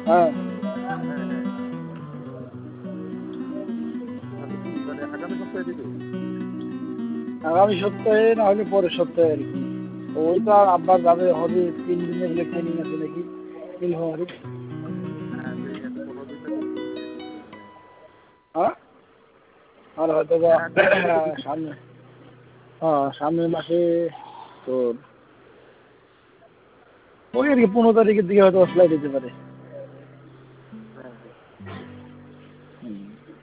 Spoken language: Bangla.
হ্যাঁ, হ্যাঁ হ্যাঁ, তাহলে কি মানে আগামী সপ্তাহে দিবে? আগামী সপ্তাহে না হলে পরের সপ্তাহে আর কি। ওই তো আর আব্বার যাবে হবে 3 দিনের বলে ট্রেনিং আছে নাকি নীলফামারী। হ্যাঁ, সেই একটা 15 দিন না 20 দিন ট্রেনিং আছে, হ্যাঁ। হ্যাঁ, আর হয়তো বা হ্যাঁ, ট্রেনিং তো 20 দিন। সামনে, হ্যাঁ সামনের মাসে তোর ওই আর কি 15 তারিখের দিকে হয়তো ফ্লাইট হতে পারে।